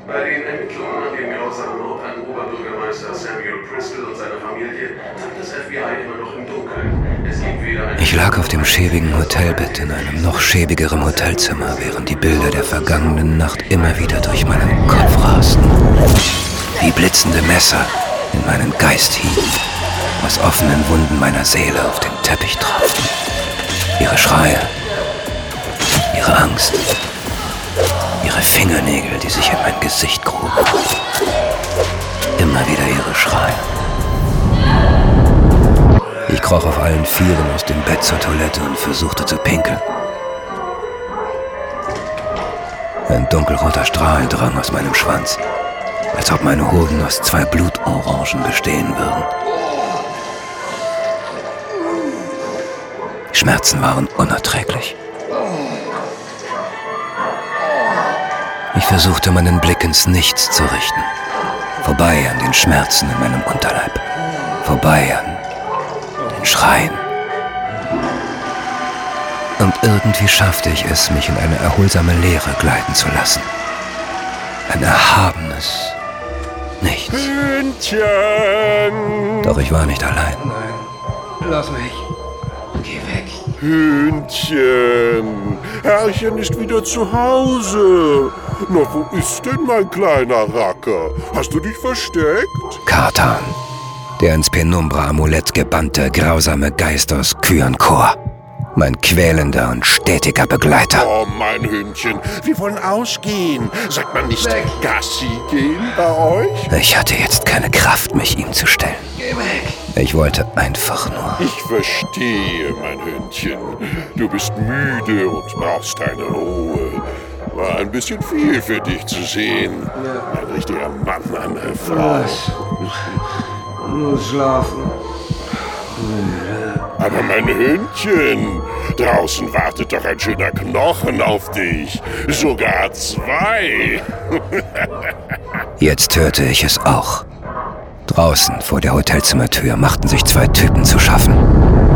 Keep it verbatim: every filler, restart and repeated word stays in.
Bei den Ermittlungen an den grausamen Mord an Oberbürgermeister Samuel Priscall und seiner Familie tappt das F B I immer noch im Dunkeln. Es gibt weder ein Ich lag auf dem schäbigen Hotelbett in einem noch schäbigeren Hotelzimmer, während die Bilder der vergangenen Nacht immer wieder durch meinen Kopf rasten. Wie blitzende Messer in meinen Geist hieben, aus offenen Wunden meiner Seele auf den Teppich tropften. Ihre Schreie, ihre Angst, ihre Fingernägel, die sich in mein Gesicht gruben. Immer wieder ihre Schreie. Ich kroch auf allen Vieren aus dem Bett zur Toilette und versuchte zu pinkeln. Ein dunkelroter Strahl drang aus meinem Schwanz, als ob meine Hoden aus zwei Blutorangen bestehen würden. Die Schmerzen waren unerträglich. Ich versuchte, meinen Blick ins Nichts zu richten. Vorbei an den Schmerzen in meinem Unterleib. Vorbei an den Schreien. Und irgendwie schaffte ich es, mich in eine erholsame Leere gleiten zu lassen. Ein erhabenes Nichts. Hühnchen! Doch ich war nicht allein. Nein, lass mich. Geh weg. Hühnchen! Herrchen ist wieder zu Hause. Na, wo ist denn mein kleiner Racker? Hast du dich versteckt? Katan, der ins Penumbra-Amulett gebannte, grausame Geist aus Kyankor. Mein quälender und stetiger Begleiter. Oh, mein Hündchen, wir wollen ausgehen. Sagt man nicht Weg. Gassi gehen bei euch? Ich hatte jetzt keine Kraft, mich ihm zu stellen. Geh weg. Ich wollte einfach nur... Ich verstehe, mein Hündchen. Du bist müde und brauchst deine Ruhe. War ein bisschen viel für dich zu sehen. Ein richtiger Mann, eine Frau. Was? Nur schlafen. Aber mein Hündchen, draußen wartet doch ein schöner Knochen auf dich. Sogar zwei. Jetzt hörte ich es auch. Draußen vor der Hotelzimmertür machten sich zwei Typen zu schaffen.